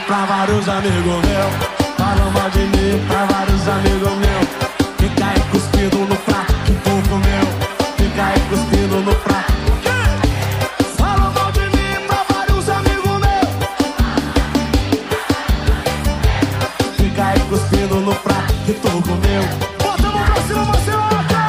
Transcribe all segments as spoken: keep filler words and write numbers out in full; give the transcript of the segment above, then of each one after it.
pra vários amigos meus. Falam mal de mim pra vários amigos meus. Fica aí cuspindo no prato que tu comeu. Fica aí cuspindo no prato. Falam mal de mim pra vários amigos meus. Fica aí cuspindo no prato que tu comeu. Bota a mão pra cima, Marcelo.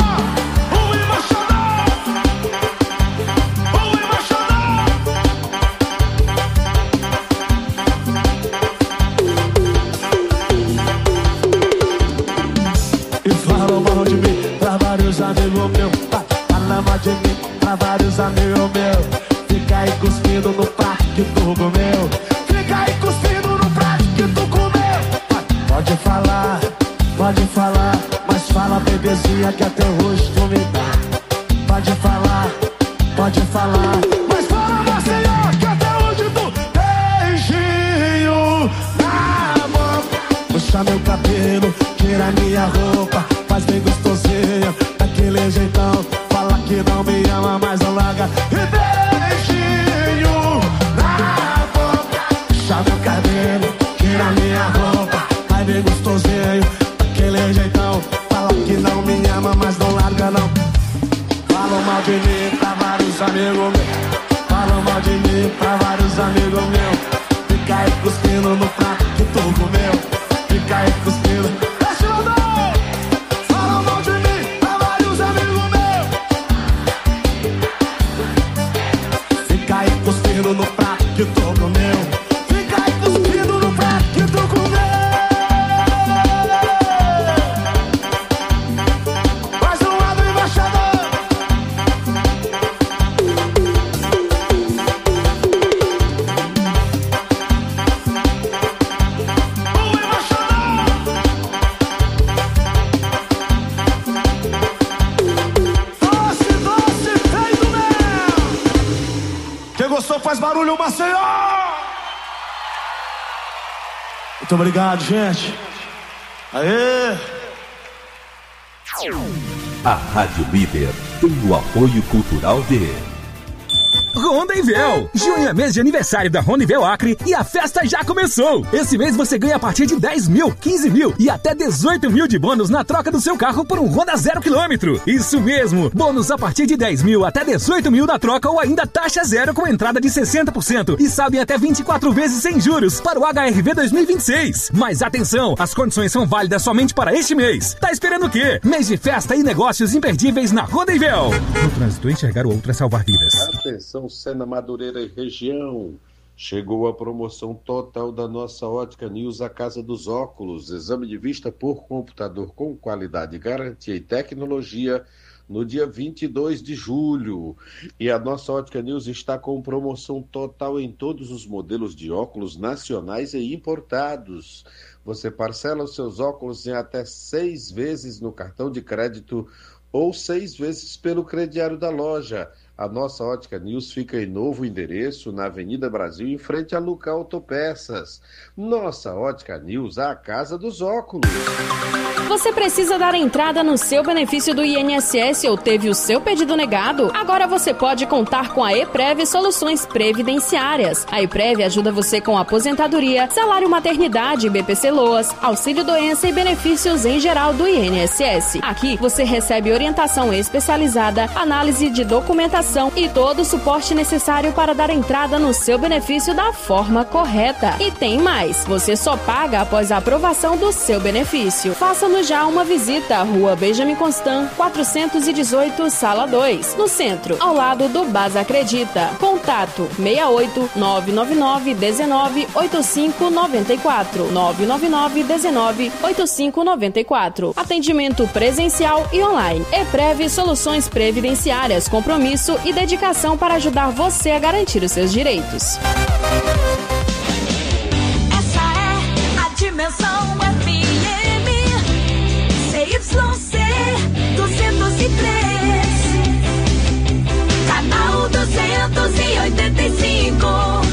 Amigo meu, fala mal de mim pra vários amigos meus. Fica aí cuspindo no prato que tu comeu. Fica aí cuspindo no prato que tu comeu. Pode falar, pode falar, mas fala bebezinha que até hoje tu me dá. Pode falar, pode falar, mas fala Maceió que até hoje tu beijinho na mão. Puxa meu cabelo, tira minha roupa, faz bem gostosinha. Daquele jeitão, fala que não me ama, mas não larga. E beijinho na boca. Puxa meu cabelo, tira minha roupa, vai bem gostosinho. Daquele jeitão, fala que não me ama, mas não larga não. Falam mal de mim pra vários amigos meus. Falam mal de mim pra vários amigos meus. Fica aí cuspindo no prato que tu comeu. Fica aí cuspindo. No prato que tu comeu. Fica aí cuspindo no prato que tu comeu. Mais um lado, embaixador. O embaixador. Doce, doce, feito mel. Quem gostou faz barulho, Maceió! Muito obrigado, gente. Aê! A Rádio Líder tem o apoio cultural de Rondavel. Junho é mês de aniversário da Rondavel Acre e a festa já começou. Esse mês você ganha a partir de dez mil, quinze mil e até dezoito mil de bônus na troca do seu carro por um Honda zero quilômetro. Isso mesmo, bônus a partir de dez mil até dezoito mil na troca ou ainda taxa zero com entrada de sessenta por cento e saldo em até vinte e quatro vezes sem juros para o H R V dois mil e vinte e seis. Mas atenção, as condições são válidas somente para este mês. Tá esperando o quê? Mês de festa e negócios imperdíveis na Rondavel. No trânsito, enxergar o outro é salvar vidas. Atenção, Sena Madureira e região. Chegou a promoção total da nossa Ótica News, a Casa dos Óculos. Exame de vista por computador com qualidade, garantia e tecnologia no dia vinte e dois de julho. E a nossa Ótica News está com promoção total em todos os modelos de óculos nacionais e importados. Você parcela os seus óculos em até seis vezes no cartão de crédito ou seis vezes pelo crediário da loja. A nossa Ótica News fica em novo endereço, na Avenida Brasil, em frente a Luca Autopeças. Nossa Ótica News, a casa dos óculos. Você precisa dar entrada no seu benefício do I N S S ou teve o seu pedido negado? Agora você pode contar com a EPREV Soluções Previdenciárias. A EPREV ajuda você com aposentadoria, salário maternidade, B P C Loas, auxílio doença e benefícios em geral do I N S S. Aqui você recebe orientação especializada, análise de documentação e todo o suporte necessário para dar entrada no seu benefício da forma correta. E tem mais, você só paga após a aprovação do seu benefício. Faça-nos já uma visita à Rua Benjamin Constant, quatrocentos e dezoito, Sala dois, no centro, ao lado do Basa Acredita. Contato seis oito nove nove nove um nove oito cinco nove quatro, nove nove nove um nove oito cinco nove quatro. Atendimento presencial e online. EPREV Soluções Previdenciárias, compromisso e dedicação para ajudar você a garantir os seus direitos. Essa é a Dimensão F M C Y C duzentos e três, canal duzentos e oitenta e cinco.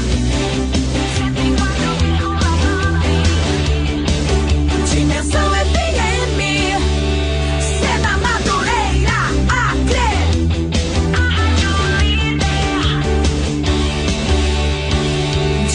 Dimensão F M, Sena Madureira, Acre.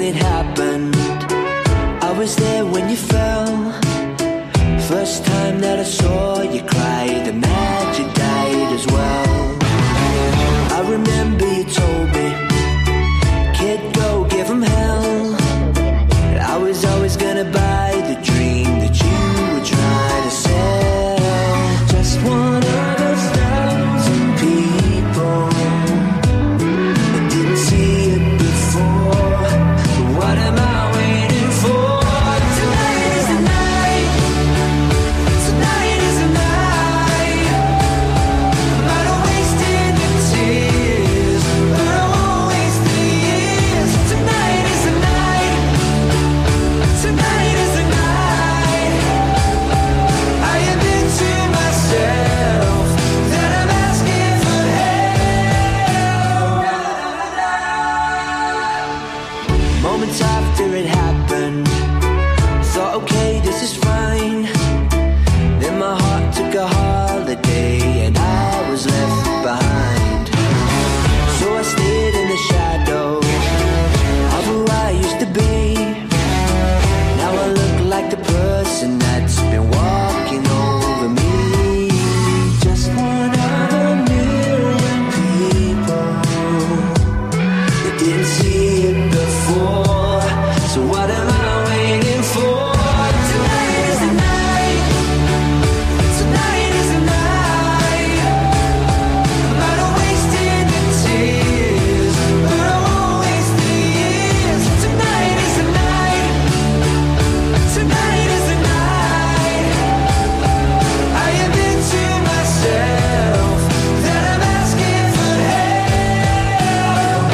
it happened. I was there when you fell. First time that I saw you cry, the magic died as well. I remember you told me, kid, go give him hell. I was always gonna buy the dream that you were trying to sell. Just one of those thousand people that didn't see it before. What am I waiting for? Tonight is the night. Tonight is the night. I'm not wasting the tears, but I won't waste the years. Tonight is the night. Tonight is the night. I admit to myself that I'm asking for help. Moments after it happened, thought, okay, this is fine. Then my heart took a holiday and I was left behind. So I stayed in the shadow of who I used to be. Now I look like the person that's been walking over me. Just one of a million people that didn't see it before. So what am I waiting for? Tonight is the night. Tonight is the night. I'm not wasting the tears, but I won't waste the years. Tonight is the night. Tonight is the night. I admit to myself that I'm asking for help.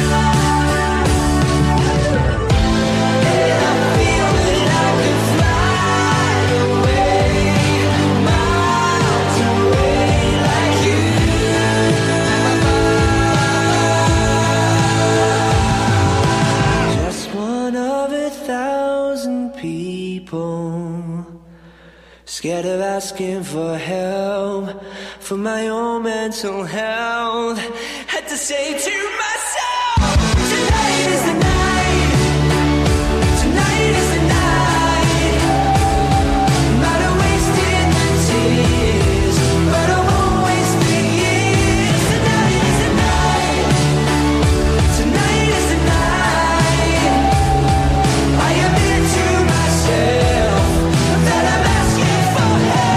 And I feel that I could fly away, miles away like you. Just one of a thousand people, scared of asking for help, for my own mental health. Had to say to myself, tonight is the night. Tonight is the night. I'm not wasting the tears, but I won't waste the years. Tonight is the night. Tonight is the night. I admit to myself that I'm asking for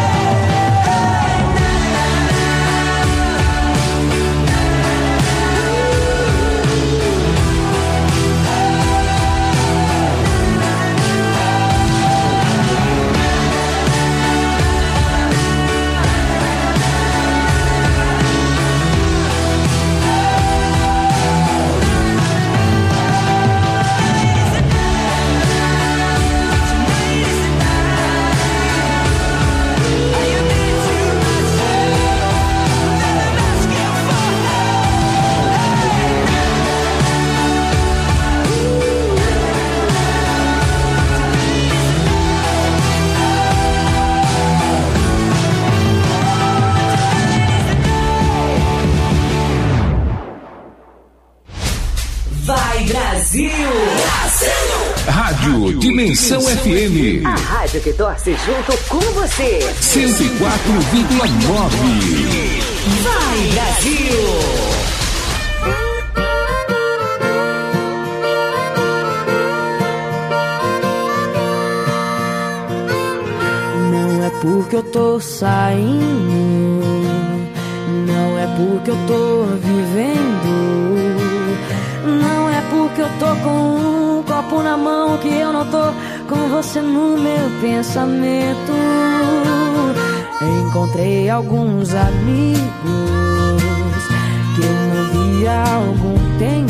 Vai Brasil! Rádio Dimensão F M. A rádio que torce junto com você. cento e quatro vírgula nove. Vai Brasil! Não é porque eu tô saindo, não é porque eu tô vivendo, não é porque eu tô com um copo na mão que eu não tô com você no meu pensamento. Encontrei alguns amigos que eu não via há algum tempo.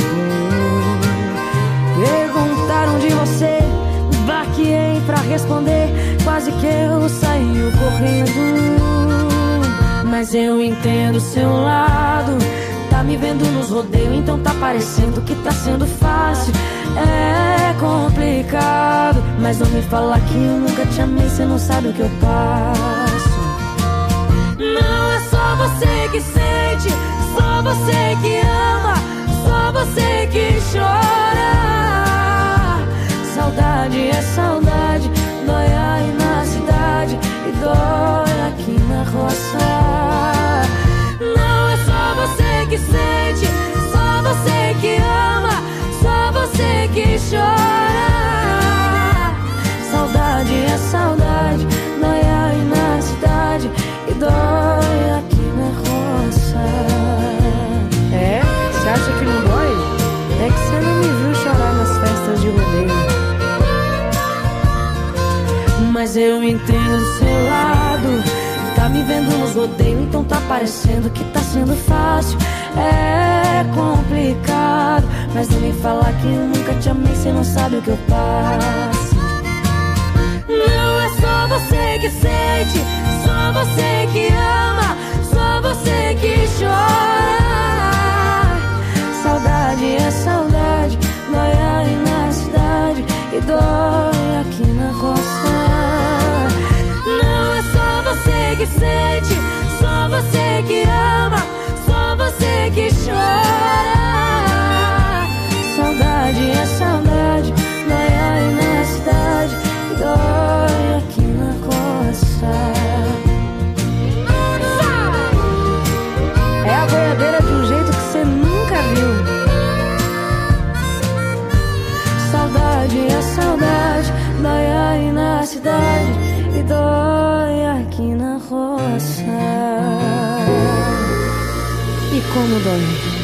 Perguntaram de você, baqueei pra responder, quase que eu saí correndo. Mas eu entendo o seu lado, tá me vendo nos rodeios, então tá parecendo que tá sendo fácil. É complicado, mas não me fala que eu nunca te amei, cê não sabe o que eu passo. Não é só você que sente, só você que ama, só você que chora. Saudade é saudade, dói aí na cidade e dói aqui na roça. Não é só você que sente, só você que ama, só você que chora. Saudade é saudade, dói aí na cidade e dói aqui na roça. É? Você acha que não dói? É que você não me viu chorar nas festas de rodeio. Mas eu entendo do seu lado. Tá me vendo nos rodeios, então tá parecendo que tá sendo fácil. É complicado, mas não me falar que eu nunca te amei, cê não sabe o que eu passo. Não é só você que sente, só você que ama, só você que chora. Saudade é saudade, dói aí na cidade e dói aqui na roça. Não é só você que sente, só você que ama, só você que chora. Saudade é saudade, dói aí na cidade e dói aqui na costa. É a boiadeira de um jeito que você nunca viu. Saudade é saudade, dói aí na cidade e dói aqui na roça. E como dói?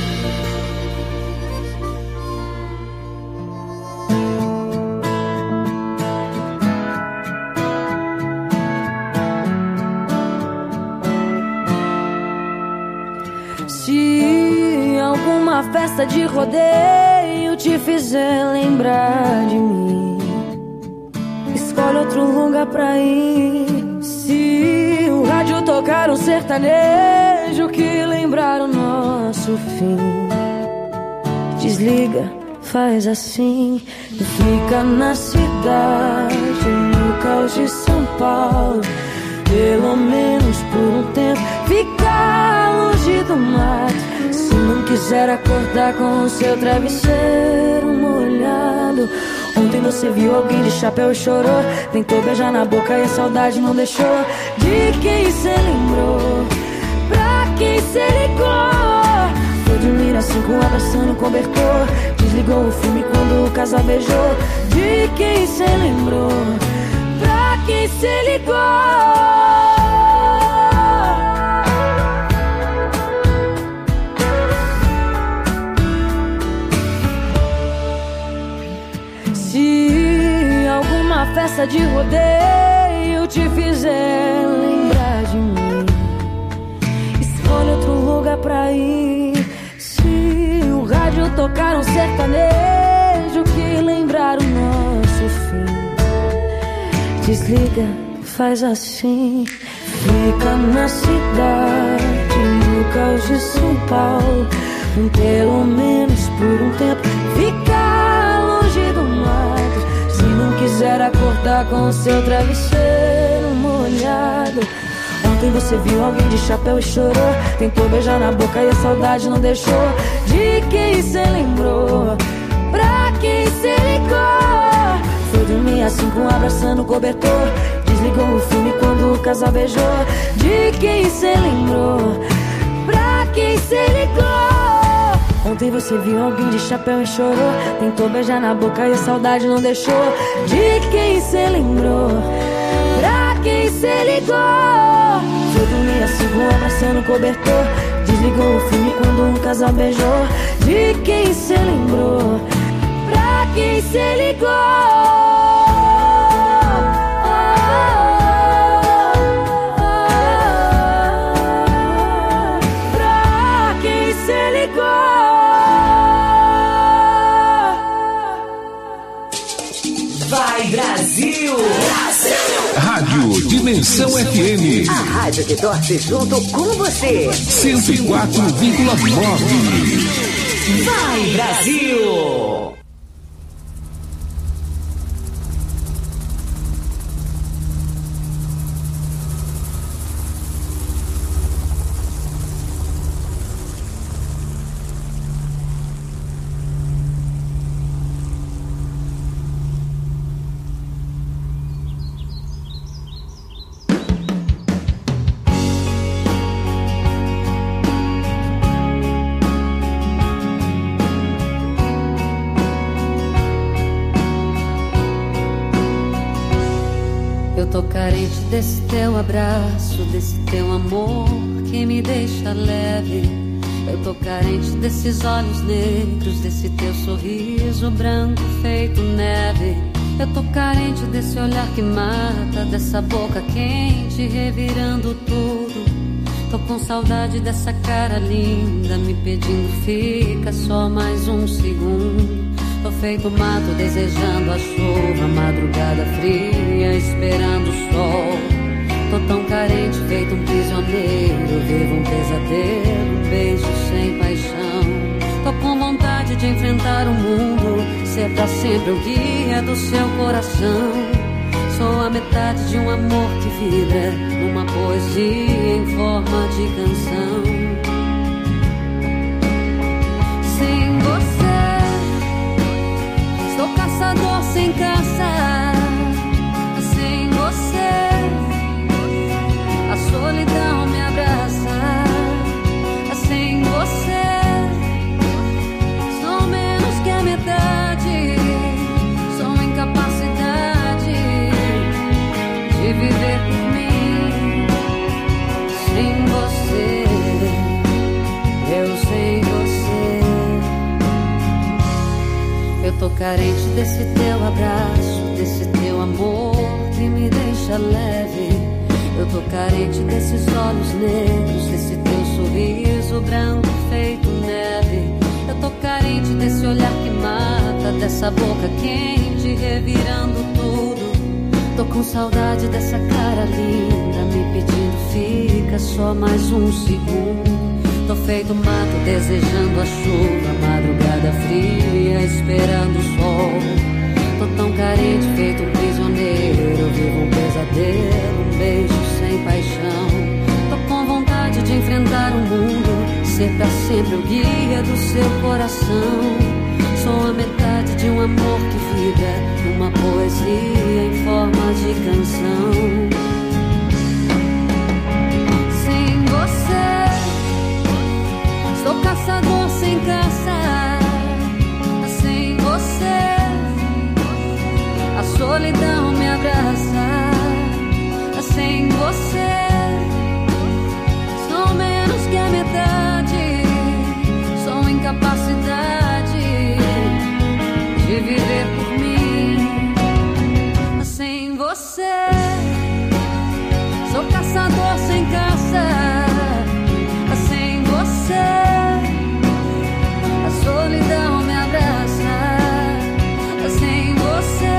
Se alguma festa de rodeio te fizer lembrar de mim, escolhe outro lugar pra ir. Se o rádio tocar um sertanejo que lembrar o nosso fim, desliga, faz assim e fica na cidade, no caos de São Paulo. Pelo menos por um tempo, ficar longe do mato. Se não quiser acordar com o seu travesseiro molhado. Ontem você viu alguém de chapéu e chorou, tentou beijar na boca e a saudade não deixou. De quem cê lembrou? Pra quem cê ligou? Foi dormir às cinco abraçando o cobertor, desligou o filme quando o casal beijou. De quem cê lembrou? Pra quem cê ligou? Se alguma festa de rodeio te fizer lembrar de mim, escolhe outro lugar pra ir. Se o rádio tocar um sertanejo que lembrar o nosso fim, desliga, faz assim, fica na cidade, no caos de São Paulo. Pelo menos por um tempo, ficar longe do mato. Se não quiser acordar com o seu travesseiro molhado. Ontem você viu alguém de chapéu e chorou, tentou beijar na boca e a saudade não deixou. De quem cê lembrou? Pra quem cê ligou? Foi dormir às cinco abraçando o cobertor, desligou o filme quando o casal beijou. De quem cê lembrou? Pra quem cê ligou? Ontem você viu alguém de chapéu e chorou, tentou beijar na boca e a saudade não deixou. De quem cê lembrou? Pra quem cê ligou? Foi dormir às cinco abraçando o cobertor, desligou o filme quando um casal beijou. De quem cê lembrou? Pra quem cê ligou? Vai Brasil! Brasil! Rádio Dimensão F M. A rádio que torce junto com você. cento e quatro vírgula nove. Vai Brasil! Eu tô carente desse teu abraço, desse teu amor que me deixa leve. Eu tô carente desses olhos negros, desse teu sorriso branco feito neve. Eu tô carente desse olhar que mata, dessa boca quente revirando tudo. Tô com saudade dessa cara linda me pedindo fica só mais um segundo. Tô feito mato desejando a chuva, madrugada fria esperando o sol. Tô tão carente feito um prisioneiro, vivo um pesadelo, um beijo sem paixão. Tô com vontade de enfrentar o mundo, ser pra sempre o guia do seu coração. Sou a metade de um amor que vibra numa poesia em forma de canção. Sem você sou caçador sem caça. Sem você a solidão me abraça. Sem você sou menos que a metade. Sou incapacidade de viver por mim. Sem você, eu sem você. Eu tô carente desse teu abraço, desse teu amor que me deixa leve. Eu tô carente desses olhos negros, desse teu sorriso branco feito neve. Eu tô carente desse olhar que mata, dessa boca quente revirando tudo. Tô com saudade dessa cara linda me pedindo fica só mais um segundo. Tô feito mato desejando a chuva, madrugada fria esperando o sol. Tô tão carente feito um prisioneiro, vivo um pesadelo, um beijo sem paixão. Tô com vontade de enfrentar o mundo, ser pra sempre o guia do seu coração. Sou a metade de um amor que vibra numa poesia em forma de canção. Sem você sou caçador sem caça. Sem você a solidão me abraça. Sem você sou menos que a metade. Sou incapacidade de viver por mim. Sem você sou caçador sem caça. Sem você a solidão me abraça. Sem você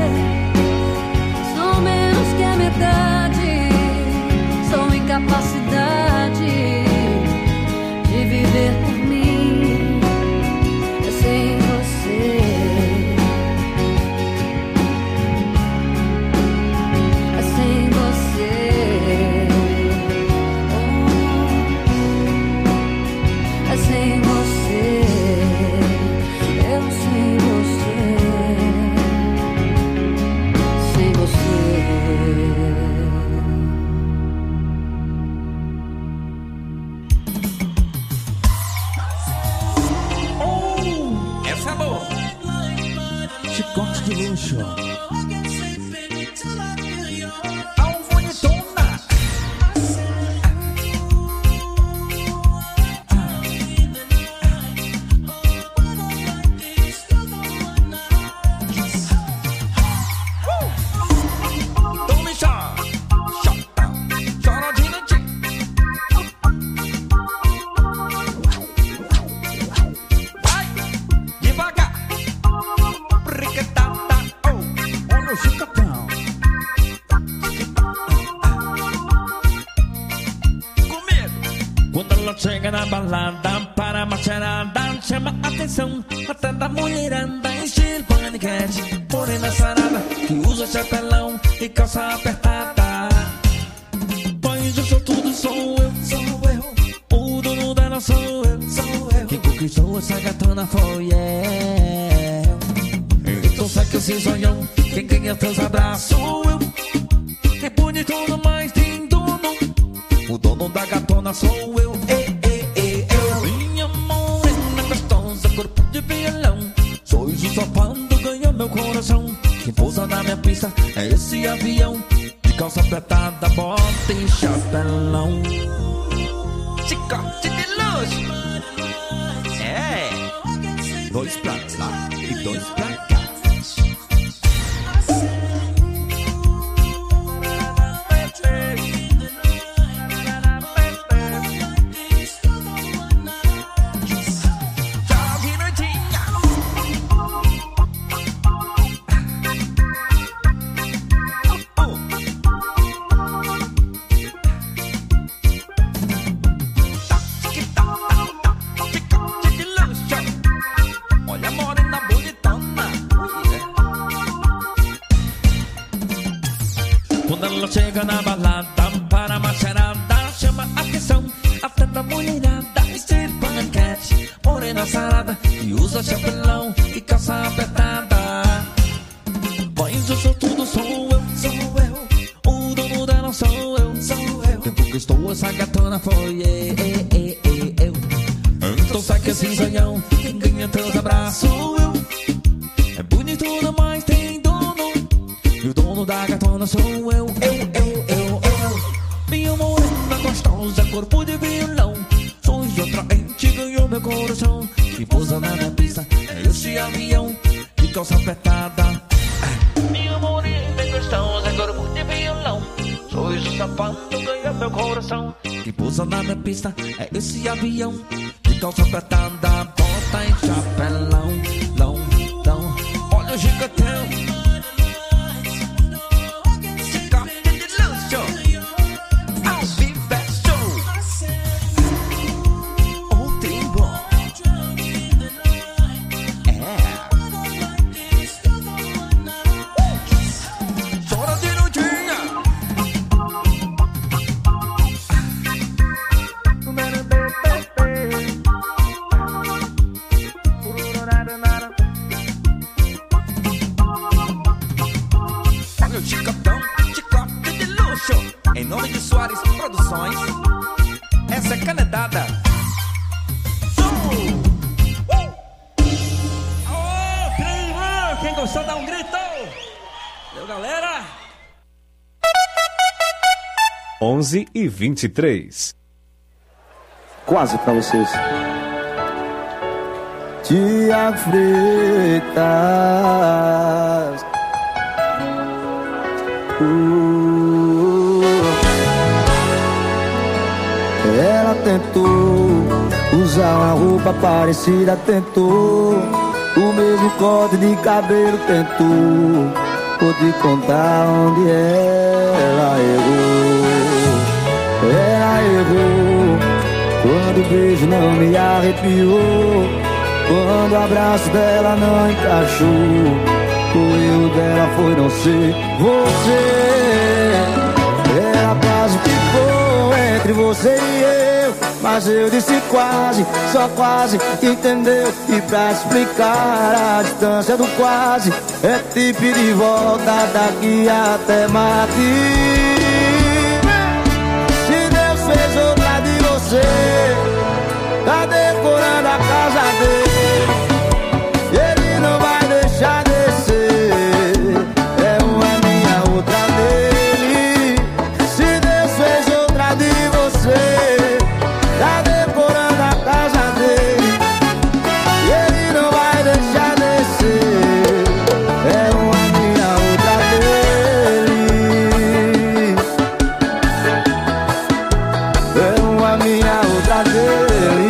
sou menos que a metade. Sou incapacidade de viver por mim. Sem você, sem você, oh, sem você, eu sem você, sem você. Essa é boa. Chicote de luxo. Alvonitona. Tome chá. Chota. Choradinha de. Vai. Devagar. Priquetata. Oh. Olha o chicotão. Comigo. Quando ela chega na balada, para a macharada, chama a atenção até da mulherada, estilo paniquete, morena sarada, que usa chapelão e calça apertada. Pois eu sou tudo, sou eu, sou eu, o dono dela sou eu, sou eu, quem conquistou essa gatona foi eu. Então sai que esse sonhão, quem ganha teus abraços sou eu, quem pune tudo mais tem dono, o dono da gatona sou eu. Ei, ei, ei, eu. Minha morena gostosa, corpo de violão, sou o sopando, ganha meu coração. Quem pousa na minha pista é esse avião. calça apertada, bota e chapelão. Chicote de luxo. É. Dois pra lá e dois pra cá. Chega na balada para macharada, chama a atenção até da mulherada. Estilo panquete, morena sarada, que usa chapelão e calça apertada. Pois eu sou tudo, sou eu, sou eu. O dono dela sou eu, sou eu. Quem conquistou essa gatona foi eu, eu, eu, eu. Então sai que assim sonhão, quem ganha teus abraços eu. É bonito demais, tem dono. E o dono da gatona sou eu, eu, eu, eu, eu. Minha morena gostosa, corpo de violão. Sons atraente, ganhou meu coração. Que pousa na minha pista, é esse avião de calça apertada. Minha morena gostosa, corpo de violão. Sons o sapato, ganhou meu coração. Que pousa na minha pista, é esse avião de calça apertada. Bota em chapelão, lão, lão. Olha o gigantão. Em nome de Soares Produções, essa é canetada. Aô, primo! Quem gostou dá um grito! Valeu, galera! onze e vinte e três. Quase pra vocês. Tiago Freitas. Uh, ela tentou usar uma roupa parecida, tentou o mesmo corte de cabelo, tentou. Vou te contar onde ela errou. Ela errou quando o beijo não me arrepiou, quando o abraço dela não encaixou. O erro dela foi não ser você. Ela quase ficou entre você e eu, mas eu disse quase, só quase, entendeu? E pra explicar a distância do quase, é te pedir volta daqui até Marte. Se Deus fez outra de você, tá decorando a casa dele, ele não vai deixar descer. É uma minha, outra dele. Se Deus fez outra de você, tá decorando a casa dele, ele não vai deixar descer. É uma minha, outra dele. É uma minha, outra dele.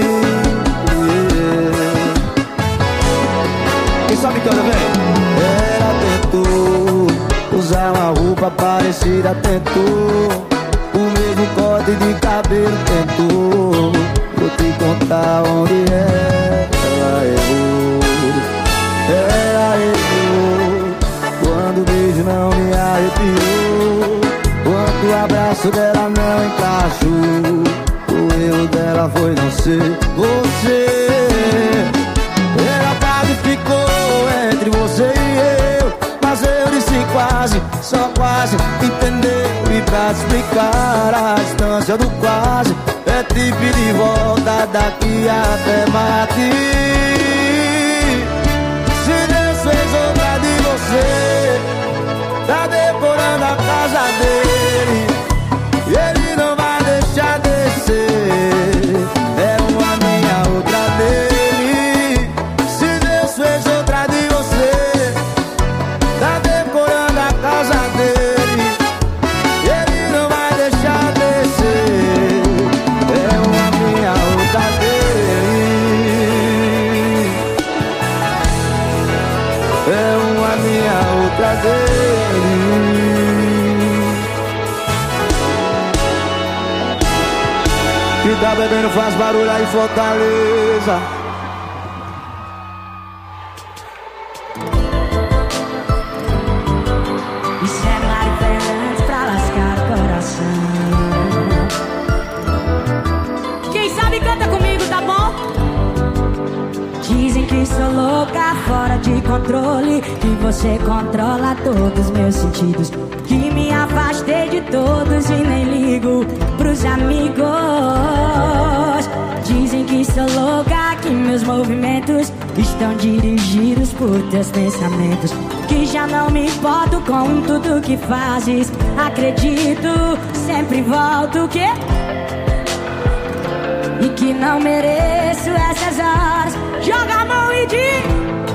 Quem sabe canta, vem. Ela tentou usar uma roupa parecida, tentou o mesmo corte de cabelo, tentou. Vou te contar onde ela errou. Ela errou quando o beijo não me arrepiou, quando o abraço dela não encaixou. O erro dela foi não ser você. Ela quase ficou entre você e eu, mas eu disse quase, só quase, entendeu? E pra explicar a distância do quase, é te pedir volta daqui até Marte. Se Deus fez outra de você, tá decorando a casa dele, que tá bebendo faz barulho aí em Fortaleza. Isso é Mari Fernandes pra lascar o coração. Quem sabe canta comigo, tá bom? Dizem que sou louca, fora de controle, que você controla todos os meus sentidos, que me afastei de todos e nem ligo pros amigos. Dizem que sou louca, que meus movimentos estão dirigidos por teus pensamentos, que já não me importo com tudo que fazes. Acredito, sempre volto, que e que não mereço essas horas. Joga a mão e diz: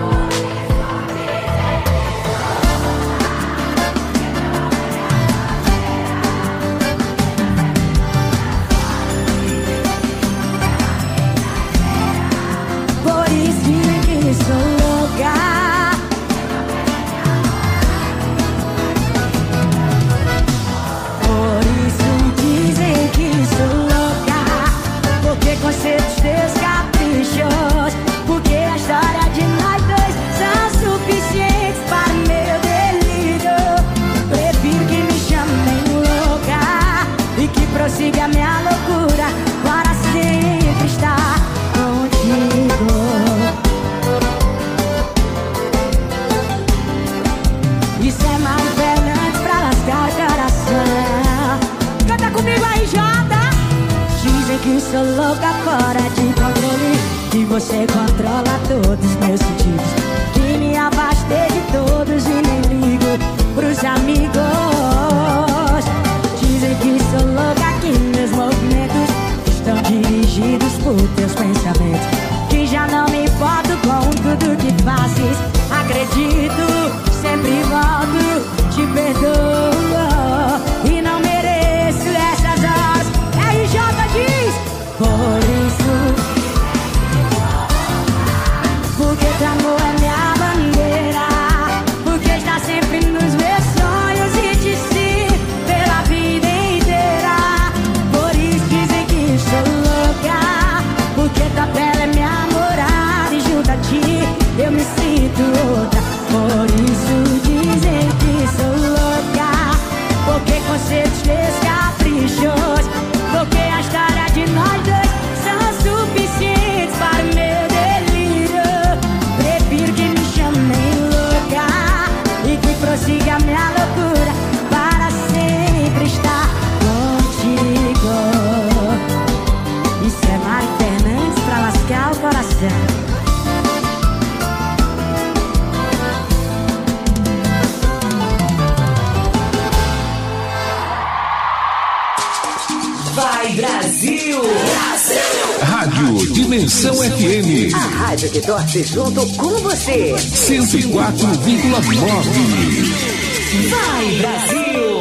por isso dizem que sou louca. Por isso dizem que sou louca, porque conceitos teus caprichos, porque a história de nós dois são suficientes para o meu delírio. Prefiro que me chamem louca e que prossiga a minha loucura para sempre estar contigo. Isso é Mari Fernandes pra lascar o coração. Canta comigo aí, Jota. Dizem que sou louca, fora de controle, que você controla todos os meus sentidos, que me afastei de todos e nem ligo pros amigos. Dizem que sou louca, que meus movimentos estão dirigidos por teus pensamentos, que já não me importo com tudo que fazes. Acredito, sempre volto, te perdoo e não mereço essas horas. R J diz: por isso, porque teu amor é minha bandeira, porque está sempre nos meus sonhos e te sigo pela vida inteira. Por isso dizem que sou louca, porque tua pele é minha morada e junto a ti eu me sinto outra. Por isso dizem que sou louca, porque conceitos teus caprichos, porque a história de nós dois são suficientes para o meu delírio. Prefiro que me chamem louca e que prossiga a minha loucura para sempre estar contigo. Isso é Mari Fernandes pra lascar o coração. Vai Brasil! Brasil! Rádio Dimensão F M. A rádio que torce junto com você. cento e quatro vírgula nove. Vai Brasil!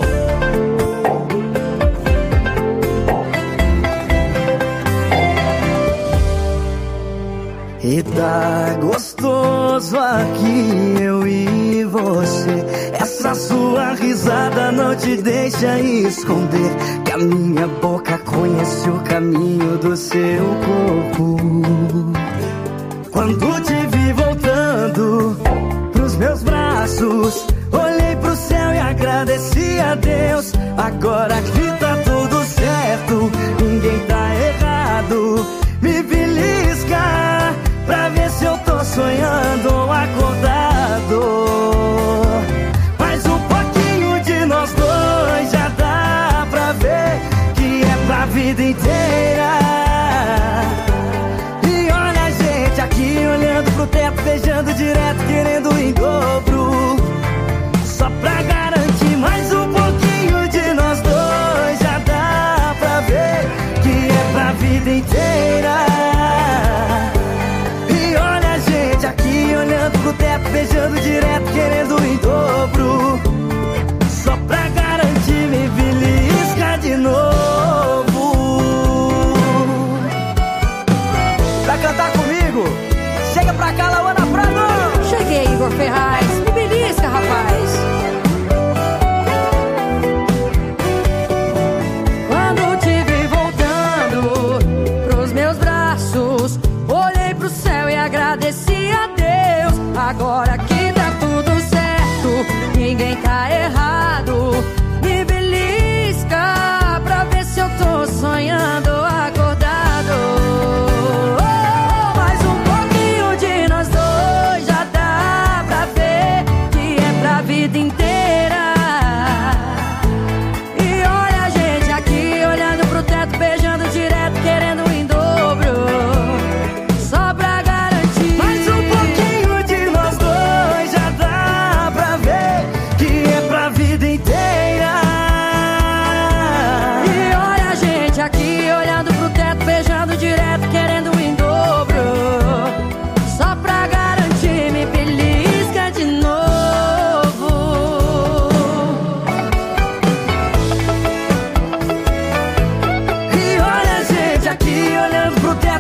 E tá gostoso aqui, eu e você. Essa sua risada não te deixa esconder que a minha boca conhece o caminho do seu corpo. Quando te vi voltando pros meus braços, olhei pro céu e agradeci a Deus. Agora que tá tudo certo, ninguém tá errado, me belisca pra ver se eu tô sonhando ou acordado. Mas um pouquinho de nós dois já dá pra ver que é pra vida inteira. E olha a gente aqui olhando pro teto, beijando direto, querendo em dobro, só pra garantir. Mais um pouquinho de nós dois já dá pra ver que é pra vida inteira. Olhando pro teto, beijando direto, querendo em dobro, só pra garantir, me belisca de novo.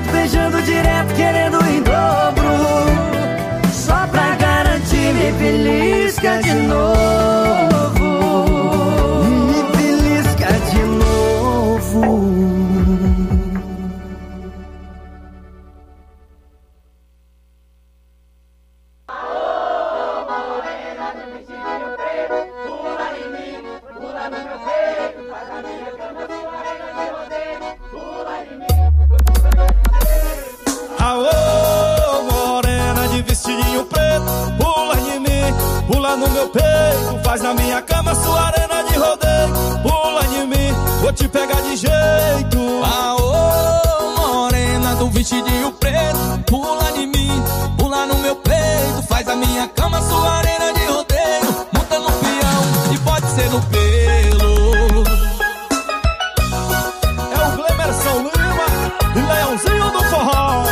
beijando direto, querendo em dobro, só pra garantir, me belisca de novo, me belisca de novo. No meu peito, faz na minha cama sua arena de rodeio. Pula em mim, vou te pegar de jeito. Aô, morena do vestidinho preto, pula em mim, pula no meu peito, faz a minha cama sua arena de rodeio. Monta no peão e pode ser no pelo. É o Glemerson Lima e Leãozinho do Forró.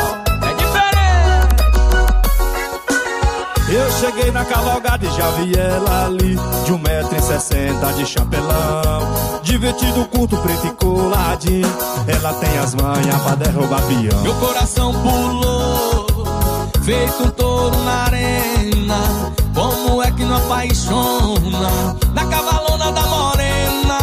Eu cheguei na cavalgada e já vi ela ali, de um metro e sessenta de chapelão, de vestido curto, preto e coladinho. Ela tem as manhas pra derrubar peão. Meu coração pulou, feito um touro na arena. Como é que não apaixona na cavalona da morena?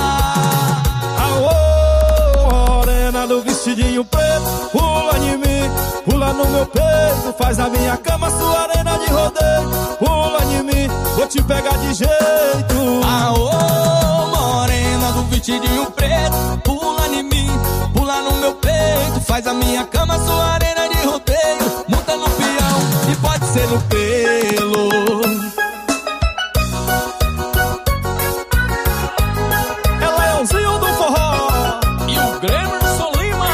Aô, morena do vestidinho preto, pula em mim, pula no meu peito, faz na minha cama sua arena de rodeio. Pula em mim, vou te pegar de jeito. Aô, morena do vestidinho preto, pula em mim, pula no meu peito, faz a minha cama sua arena de rodeio. Monta no peão e pode ser no pelo. É Leãozinho do Forró e o Glemerson Lima.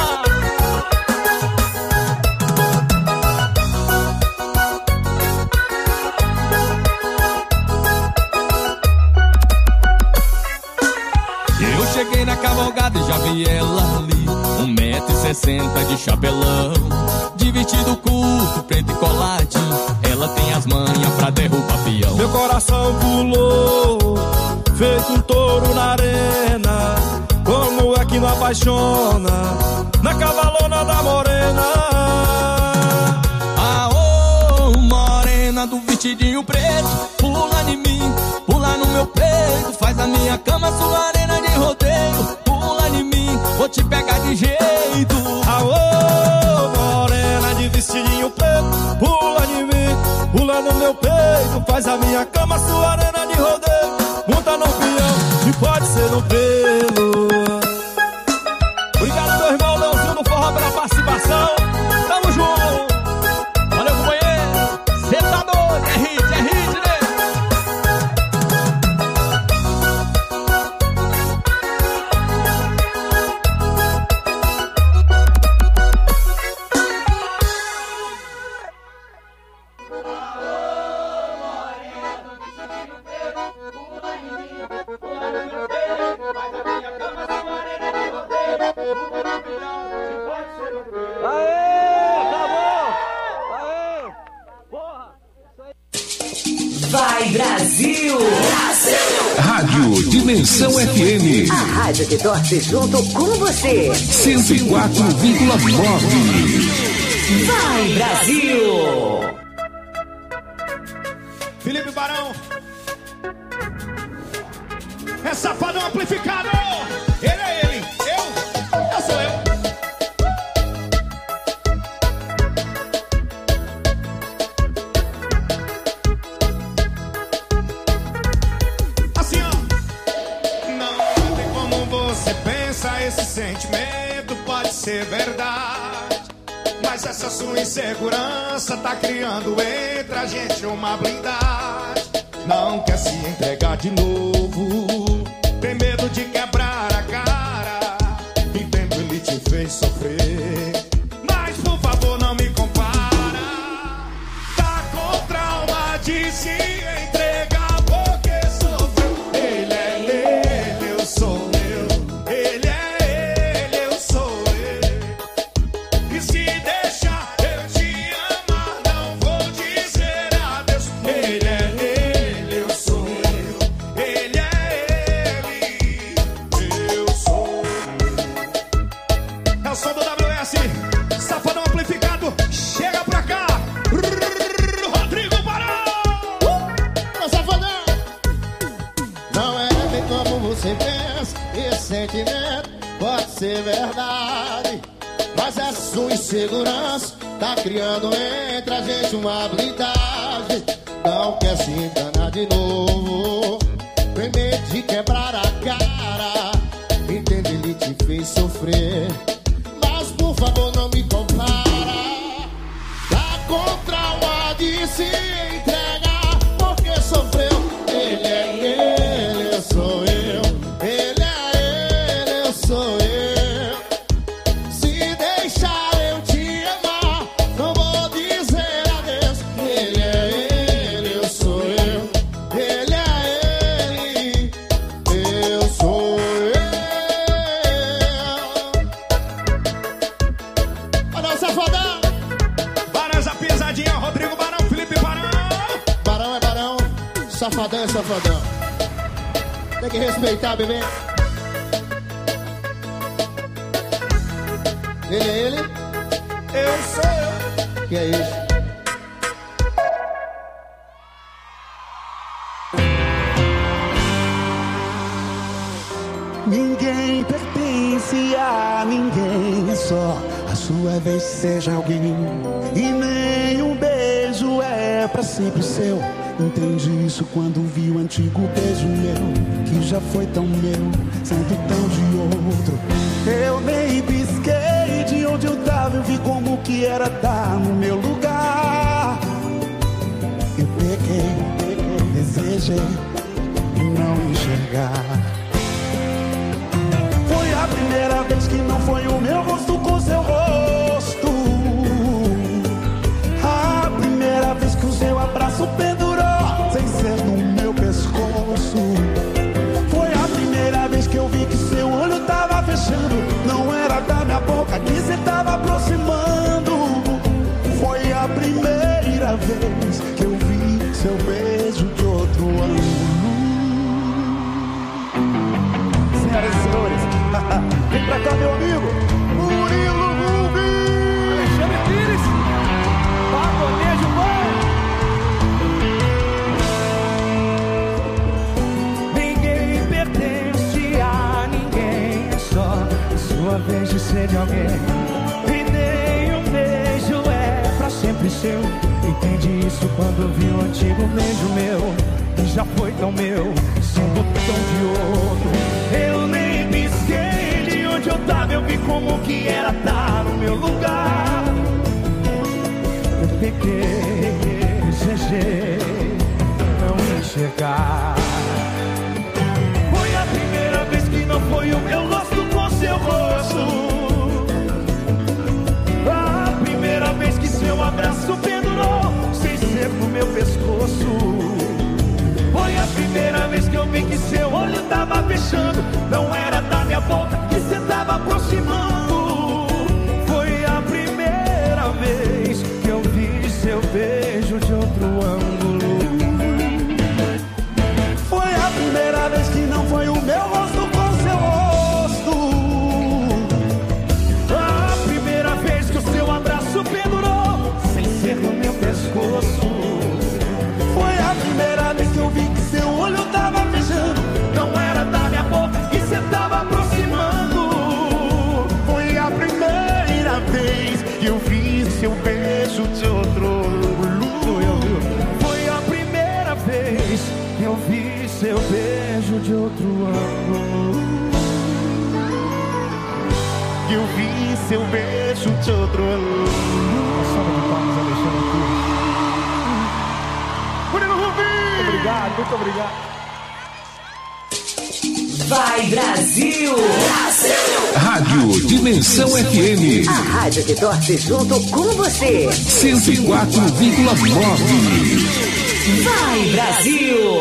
Cheguei na cavalgada e já vi ela ali, um metro e sessenta de chapelão, de vestido curto, preto e coladinho. Ela tem as manhas pra derrubar peão. Meu coração pulou, feito um touro na arena. Como é que não apaixona na cavalona da morena? Aô, morena do vestidinho preto, pula em mim, pula no meu peito, faz a minha cama sua arena de rodeio. Pula em mim, vou te pegar de jeito. Aô, morena de vestidinho preto, pula em mim, pula no meu peito, faz a minha cama sua arena de rodeio. Monta no peão e pode ser no pelo. Obrigado, meu irmão Leãozinho do Forró, pela participação. Tamo junto. Valeu, companheiro. Cê tá doido, é hit, é hit, né? Vai Brasil! Brasil! Rádio Dimensão F M. A rádio que torce junto com você. cento e quatro vírgula nove. Vai Brasil! Felipe Barão. É safadão amplificado. Ele é ele. Eu, eu sou eu. Assim, ó. Não tem como você pensa, esse sentimento pode ser verdade. Mas essa sua insegurança tá criando entre a gente uma blindagem. Não quer se entregar de novo, tem medo de quebrar a cara. Em tempo ele te fez sofrer, mas por favor não me compara. Tá com trauma de se entregar porque sofreu. Ele é ele, eu sou eu. Ele é ele, eu sou eu. E se deixar eu te amar, não vou dizer adeus. Ele é ele, eu sou eu. Ele é você pensa, esse sentimento pode ser verdade, mas é sua insegurança tá criando entre a gente uma blindagem. Não quer se enganar de novo, tem medo de quebrar a cara. Entende, ele te fez sofrer, mas por favor não me compara. Tá com trauma de se entregar porque sofreu. Ele é ele, eu sou eu. Ele é ele, eu sou eu. Se deixar eu te amar, não vou dizer adeus. Ele é ele, eu sou eu. Ele é ele, eu sou eu. Olha o safadão. Barão, essa pisadinha, Rodrigo Barão, Felipe Barão. Barão é barão, safadão é safadão. Tem que respeitar, bebê. Ele é ele? Eu sou eu. Que é isso? Ninguém pertence a ninguém, é só a sua vez seja alguém. E nenhum beijo é pra sempre seu. Entendi isso quando vi o antigo beijo meu, que já foi tão meu, sendo tão de outro. Eu nem pisquei de onde eu tava, eu vi como que era estar no meu lugar. Eu peguei, peguei, desejei não enxergar. Foi a primeira vez que não foi o meu rosto com seu rosto. A primeira vez que o seu abraço pendurou sem ser no meu pescoço. Foi a primeira vez que eu vi que seu olho tava fechando, não era da minha boca que cê tava aproximando. Foi a primeira vez que eu vi seu beijo de outro ângulo. Senhoras e senhores, vem pra cá, meu amigo Murilo Rubens, Alexandre Pires, Pagonejo Mãe. Ninguém pertence a ninguém, é só a sua vez de ser de alguém. E nenhum beijo é pra sempre seu. Entendi isso quando vi o antigo beijo meu, que já foi tão meu, sendo tão de outro. Eu nem pisquei de onde eu tava, eu vi como que era estar no meu lugar. Eu peguei, desejei não enxergar. Foi a primeira vez que não foi o meu rosto com seu rosto. A primeira vez que seu abraço pendurou sem ser no meu pescoço. Foi a primeira vez que eu vi que seu olho tava fechando, não era da minha boca que cê tava aproximando. Foi a primeira vez que eu vi seu beijo de outro ângulo. Foi a primeira vez que não foi o meu rosto com seu rosto. A primeira vez que o seu abraço pendurou sem ser no meu pescoço. Foi a primeira vez que eu vi que seu olho tava fechando, não era da minha boca que cê tava aproximando. foi a primeira vez que eu vi seu beijo de outro ângulo. Foi a primeira vez que eu vi seu beijo de outro ângulo. Que eu vi seu beijo de outro ângulo. Salve de palmas, Alexandre Pires. Murilo Rubens! Obrigado, muito obrigado. Vai Brasil! Brasil! Rádio Dimensão F M. A rádio que torce junto com você. cento e quatro vírgula nove. Vai Brasil!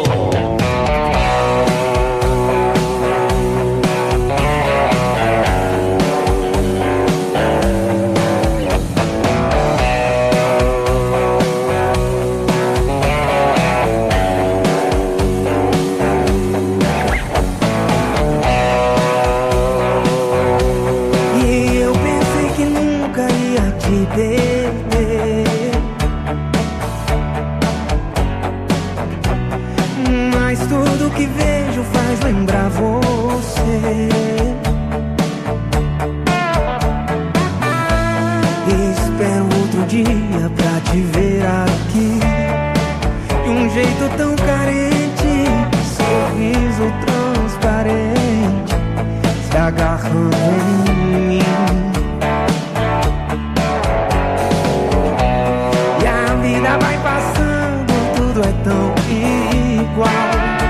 E eu pensei que nunca ia te perder, mas agarrando em mim. E a vida vai passando, tudo é tão igual.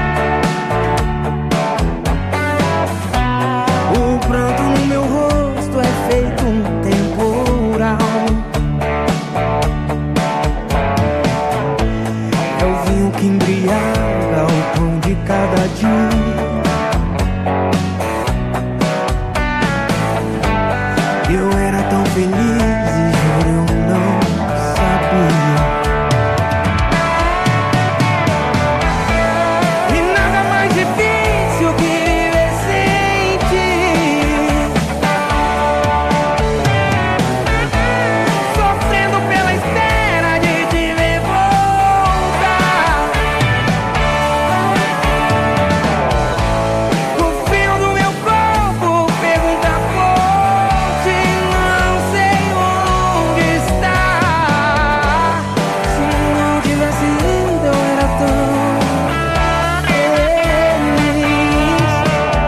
O pranto no meu rosto é feito um temporal. É o vinho que embriaga o pão de cada dia. Eu era tão feliz e juro eu não sabia. E nada mais difícil que viver sem ti, sofrendo pela espera de te ver voltar. O fio do meu corpo pergunta por ti, não sei onde está. Se não tivesse ido eu era tão feliz.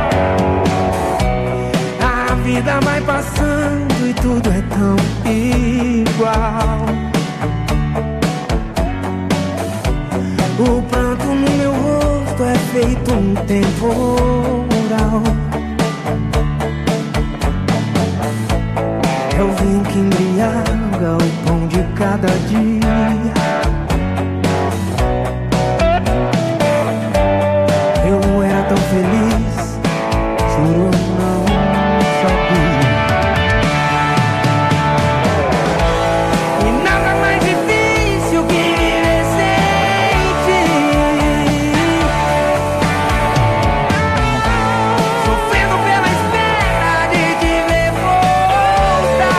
A vida vai passando e tudo é tão igual. O pranto no meu rosto é feito um temporal. É o vinho que embriaga o pão de cada dia. Eu era tão feliz, juro eu não sabia. E nada mais difícil que viver sem ti, sofrendo pela espera de te ver voltar.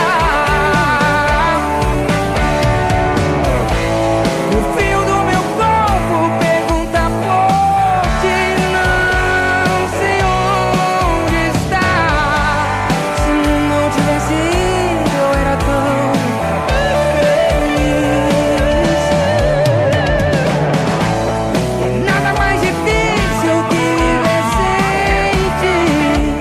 O fio do meu corpo pergunta por ti, não sei onde está. Se não tivesse ido eu era tão feliz. E nada mais difícil que viver sem ti,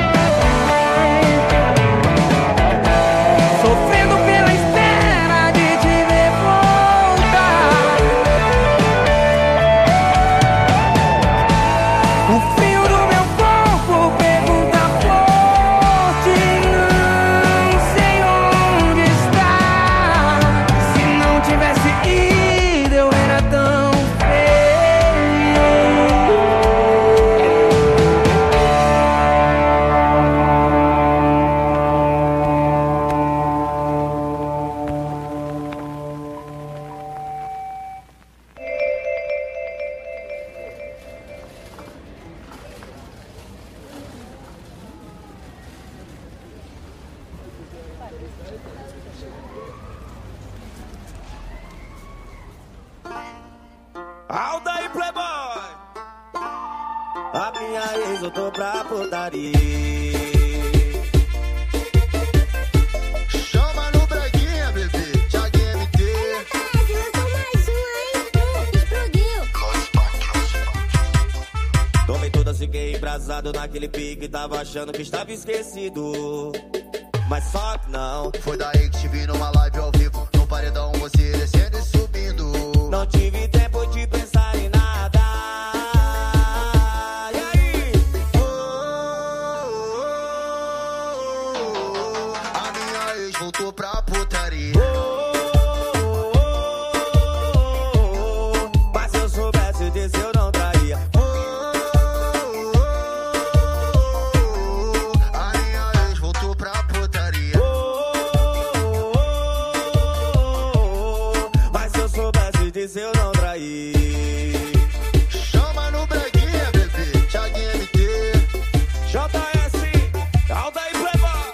sofrendo pela espera de te ver voltar. O fio do meu corpo pergunta por ti, não sei onde está. Se não tivesse ido eu era tão Aldair Playboy. A minha ex voltou pra putaria. Chama no breguinha, bebê. Thiago M T. Tomei toda, fiquei embrasado naquele pique. Tava achando que estava esquecido, mas só que não. Foi daí que te vi numa live ao vivo. No paredão você descendo e subindo. Não tive tempo de pensar em nada. E aí? A minha ex voltou pra putaria. Mas se eu soubesse disso eu não traía. A minha ex voltou pra putaria. Mas se eu soubesse disso eu não traí. Chama no breguinha, bebê. Thiago M T. J S, Aldair Playboy.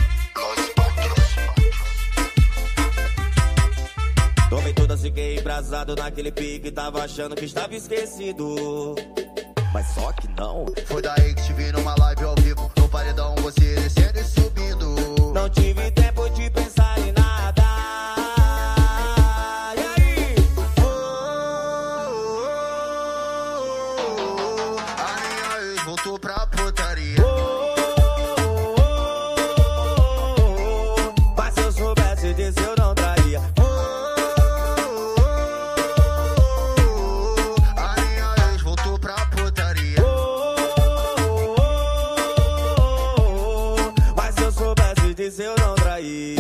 Tomei toda, fiquei embrasado naquele pique. Tava achando que estava esquecido, mas só que não. Foi daí que te vi numa live ao vivo. No paredão você descendo e subindo. Não tive tempo de pensar em nada. E aí? A minha ex voltou pra putaria. vezes eu não traí.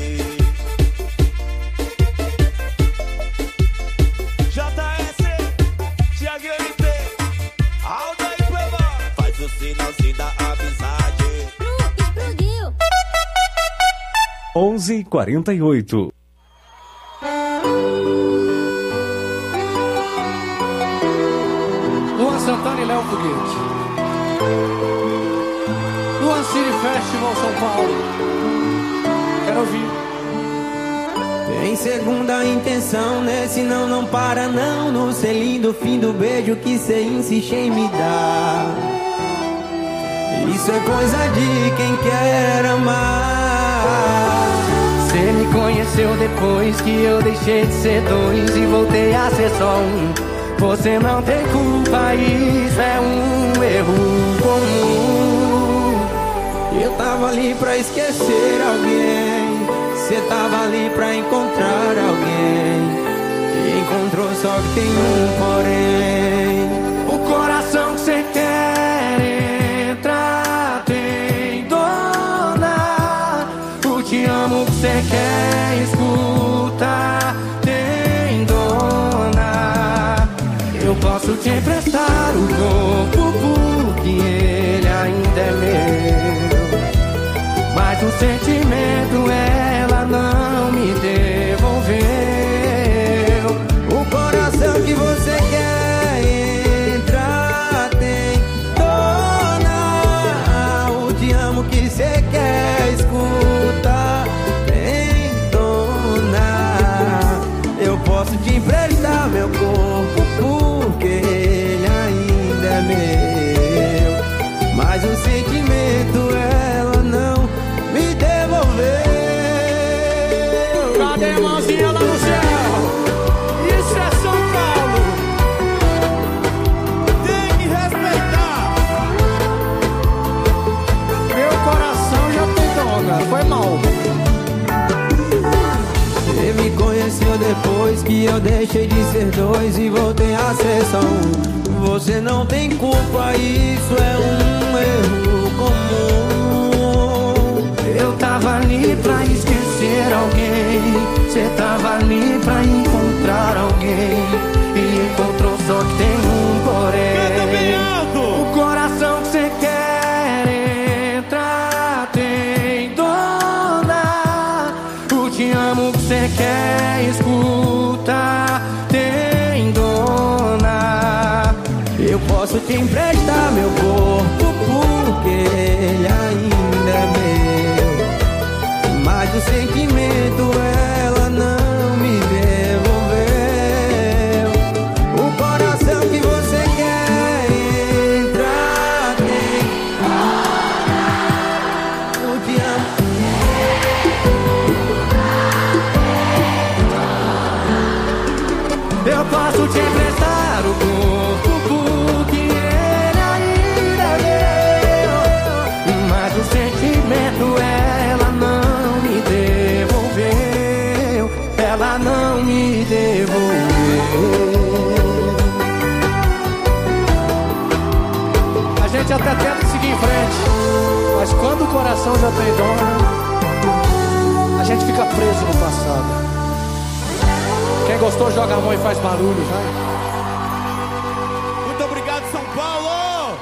J S, Thiago M P, Alda e Peba. Faz o sinalzinho da amizade. Explodiu. onze e quarenta e oito. Luan Santana e Léo Foguete. Luan City Festival São Paulo. Quero ouvir. Tem segunda intenção, né? Senão não para não. No selinho do fim do beijo que cê insiste em me dar. Isso é coisa de quem quer amar. Cê me conheceu depois que eu deixei de ser dois e voltei a ser só um. Você não tem culpa, isso é um erro comum. Eu tava ali pra esquecer alguém, cê tava ali pra encontrar alguém. E encontrou só que tem um porém. O coração que cê quer entrar tem dona. O te amo que cê quer escutar tem dona. Eu posso te emprestar o corpo porque ele ainda é meu, mas o sentimento ela não me devolveu. O coração que você quer entrar tem dona. O te amo que você quer escutar tem dona. Eu posso te emprestar meu corpo porque ele ainda é meu, mas o sentimento ela não me devolveu. Cadê a mãozinha lá no céu? Isso é São Paulo. Tem que respeitar. Meu coração já tem dona, foi mal. Você me conheceu depois que eu deixei de ser dois e voltei a ser só um. Você não tem culpa, isso é um erro comum. Eu tava ali pra esquecer alguém, cê tava ali pra encontrar alguém. E encontrou só que tem um porém. O coração que cê quer entrar tem dona. O te amo que cê quer escutar tem dona. Eu posso te emprestar meu corpo porque ele ainda é meu, mas o sentimento ela não me devolveu. O coração que você quer entrar tem eu te amo. Eu posso te emprestar o corpo porque ele ainda é meu, mas o sentimento ela não me devolveu. Ela não me devolveu. A gente até tenta seguir em frente, mas quando o coração já tem dona, a gente fica preso no passado. Quem gostou joga a mão e faz barulho, vai. Muito obrigado, São Paulo.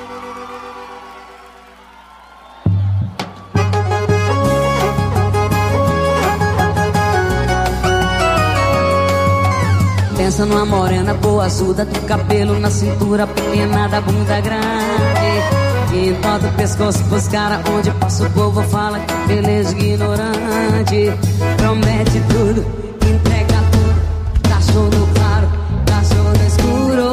Pensa numa morena boa, azulda do cabelo na cintura, pequena da bunda grande. E entorta o pescoço pros caras, onde passa o povo fala que beleza ignorante. Promete tudo, entrega tudo, dá show no claro, dá show no escuro.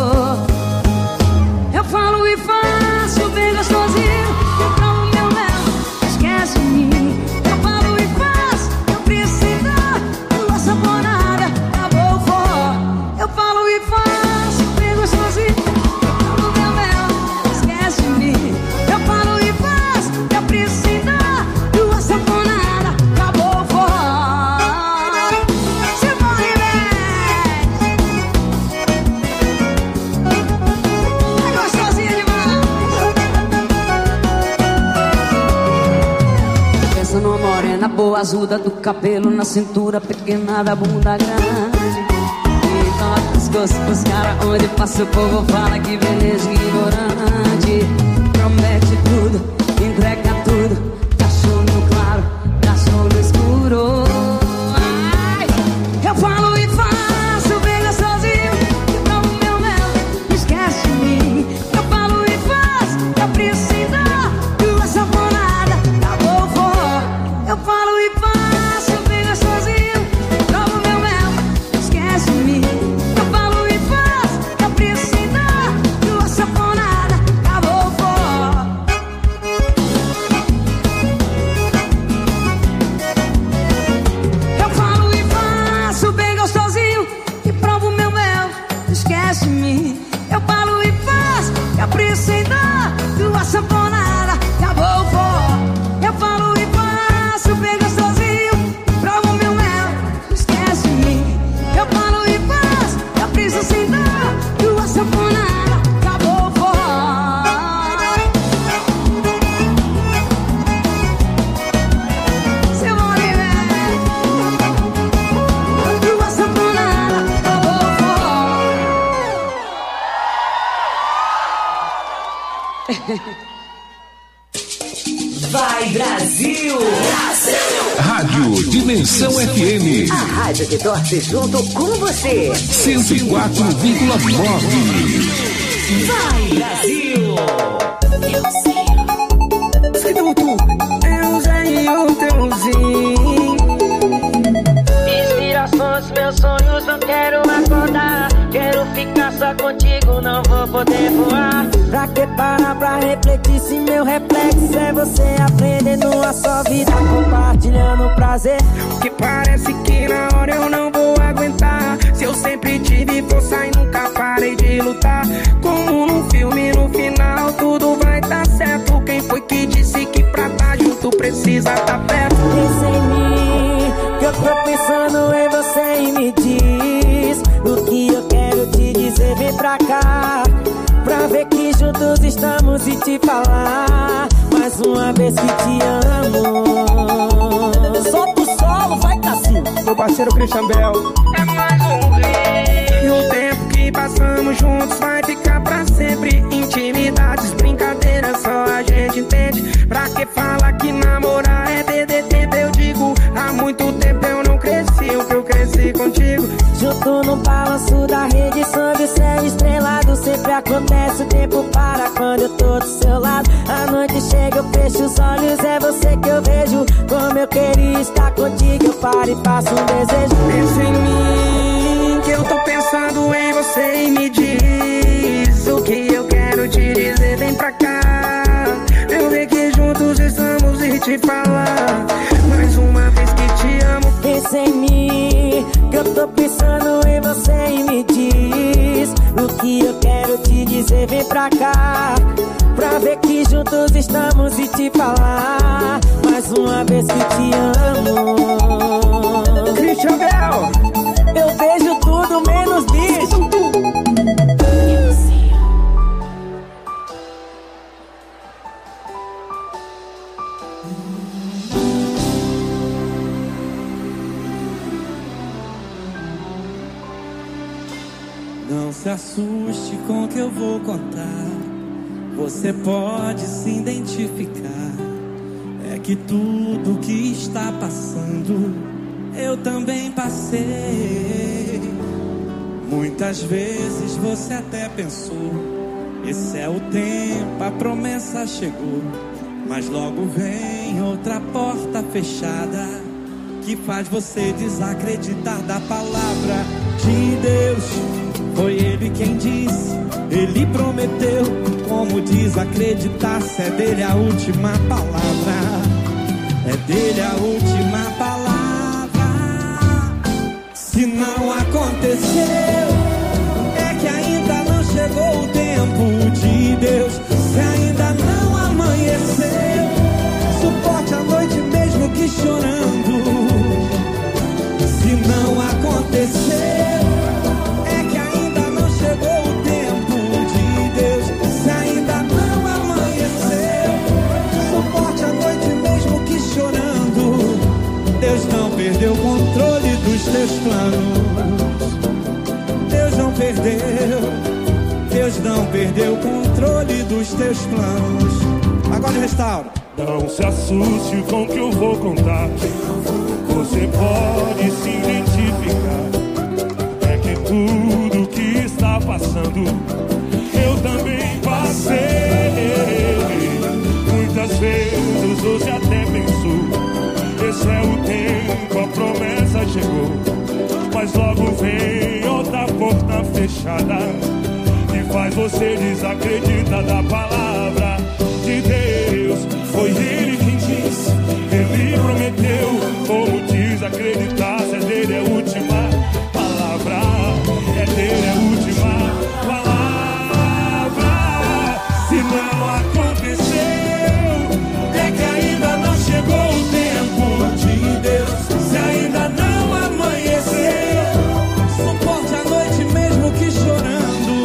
Eu falo e faço bem gostosinho, eu tomo meu mel, esquece de mim. Eu falo e faço, eu preciso dar uma saborada, acabou o forró. Eu falo e faço bem gostosinho, eu tomo meu mel, esquece de mim. Eu falo e faço, eu preciso dar uma saborada, acabou o forró. Se morre bem. A boa ajuda do cabelo na cintura pequena da bunda grande. E dá pescoço pros caras, onde passa o povo fala que beleza ignorante. Promete tudo, entrega tudo, cachorro no claro, cachorro no escuro. Ai, eu falo e faço bem gostosinho, que provo meu mel, esquece de mim. Eu falo e faço, eu preciso dar duas saponadas, acabou o forró. Eu falo e faço bem gostosinho, que provo meu mel, esquece de mim. Eu falo e faço, eu preciso dar duas saponadas, acabou o forró. Eu falo e faço bem gostosinho, que provo meu mel, esquece de mim. Eu falo e faço, eu preciso dar duas saponadas, acabou o forró. Eu falo e faço bem gostosinho, que provo meu mel, esquece de mim. Eu falo e faço, eu preciso dar duas saponadas, acabou o forró. Seu Oliver, duas saponadas, acabou o forró. Vai Brasil! Rádio Dimensão F M A rádio que torce junto com você. cento e quatro vírgula nove. Vai Brasil! Eu usei o teuzinho. Inspirações, meus sonhos, não quero acordar. Quero ficar só contigo, não vou poder voar. Pra que parar pra refletir se meu reflexo é você aprendendo a sua vida, compartilhando prazer. Que parece que na hora eu não vou aguentar. Se eu sempre tive força e nunca parei de lutar. Como num filme, no final tudo vai dar certo. Quem foi que disse que pra tá junto precisa tá perto? Pensa em mim, que eu tô pensando em você e me diz o que eu quero te dizer, vem pra cá. Pra ver que juntos estamos e te falar mais uma vez que te amo. Solta o solo, vai Cassinho. Meu parceiro Christian Bell. É mais um rei. E o tempo que passamos juntos vai ficar pra sempre. Intimidades, brincadeiras, só a gente entende. Pra que fala que namorar é perder tempo? Eu digo, há muito tempo eu não cresci o que eu cresci contigo. Junto no balanço da rede, sob o céu estrelado. Sempre acontece, o tempo para quando eu tô do seu lado. A noite chega, eu fecho os olhos, é você que eu vejo. Como eu queria estar contigo, eu paro e faço um desejo. Pensa em mim, que eu tô pensando em você e me diz o que eu quero te dizer, vem pra cá. Eu ver que juntos estamos e te falar mais uma vez que te amo. Pensa em mim, que eu tô pensando em você e me diz o que eu quero te dizer, vem pra cá. Pra ver que juntos estamos e te falar mais uma vez que te amo. Christian Bell, eu vejo tudo menos bicho. Não se assuste com o que eu vou contar. Você pode se identificar. É que tudo que está passando eu também passei. Muitas vezes você até pensou, esse é o tempo, a promessa chegou. Mas logo vem outra porta fechada que faz você desacreditar da palavra de Deus. Foi Ele quem disse, Ele prometeu. Como desacreditar se é dele a última palavra? É dele a última palavra. Se não aconteceu, é que ainda não chegou o tempo de Deus. Se ainda não amanheceu, suporte a noite mesmo que chorando. Se não aconteceu, é que ainda não chegou o tempo de Deus. Se ainda não amanheceu, suporte a noite mesmo que chorando. planos. Deus não perdeu, Deus não perdeu o controle dos teus planos. Agora restaura. Não se assuste com o que eu vou contar. Você pode se identificar. É que tudo que está passando eu também passei. Muitas vezes você até pensou: esse é o tempo, a promessa chegou. Mas logo vem outra porta fechada que faz você desacreditar da palavra de Deus. Foi Ele quem disse, Ele prometeu. Como diz, acreditar, se é dele é a última palavra. É dele é a última palavra. Se não aconteceu, é que ainda não chegou o tempo de Deus. Se ainda não amanheceu, suporte a noite mesmo que chorando.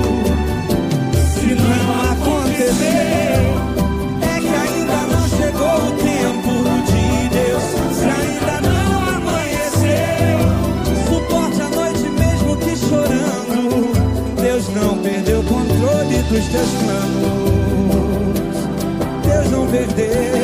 Se não aconteceu, é que ainda não chegou o tempo de Deus. Se ainda não amanheceu, suporte a noite mesmo que chorando. Deus não perdeu o controle dos teus planos. Deus não perdeu.